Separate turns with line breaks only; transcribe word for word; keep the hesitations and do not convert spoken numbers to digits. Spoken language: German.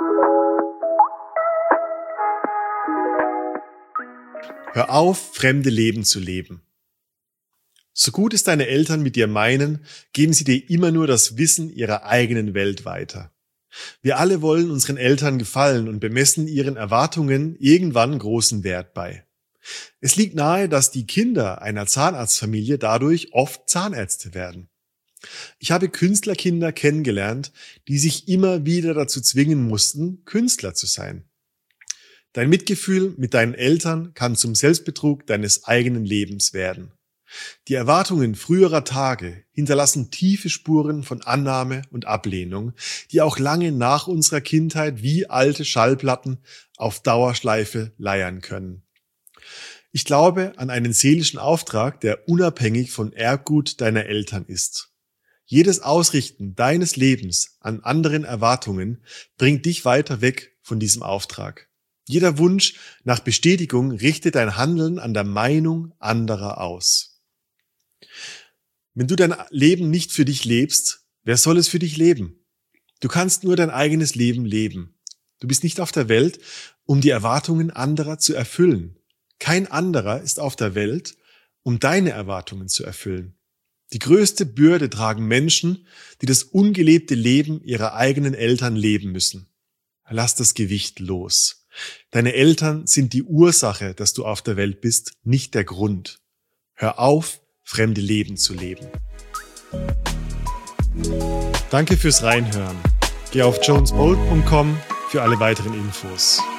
Hör auf, fremde Leben zu leben. So gut es deine Eltern mit dir meinen, geben sie dir immer nur das Wissen ihrer eigenen Welt weiter. Wir alle wollen unseren Eltern gefallen und bemessen ihren Erwartungen irgendwann großen Wert bei. Es liegt nahe, dass die Kinder einer Zahnarztfamilie dadurch oft Zahnärzte werden. Ich habe Künstlerkinder kennengelernt, die sich immer wieder dazu zwingen mussten, Künstler zu sein. Dein Mitgefühl mit deinen Eltern kann zum Selbstbetrug deines eigenen Lebens werden. Die Erwartungen früherer Tage hinterlassen tiefe Spuren von Annahme und Ablehnung, die auch lange nach unserer Kindheit wie alte Schallplatten auf Dauerschleife leiern können. Ich glaube an einen seelischen Auftrag, der unabhängig von Erbgut deiner Eltern ist. Jedes Ausrichten deines Lebens an anderen Erwartungen bringt dich weiter weg von diesem Auftrag. Jeder Wunsch nach Bestätigung richtet dein Handeln an der Meinung anderer aus. Wenn du dein Leben nicht für dich lebst, wer soll es für dich leben? Du kannst nur dein eigenes Leben leben. Du bist nicht auf der Welt, um die Erwartungen anderer zu erfüllen. Kein anderer ist auf der Welt, um deine Erwartungen zu erfüllen. Die größte Bürde tragen Menschen, die das ungelebte Leben ihrer eigenen Eltern leben müssen. Lass das Gewicht los. Deine Eltern sind die Ursache, dass du auf der Welt bist, nicht der Grund. Hör auf, fremde Leben zu leben. Danke fürs Reinhören. Geh auf jones bolt punkt com für alle weiteren Infos.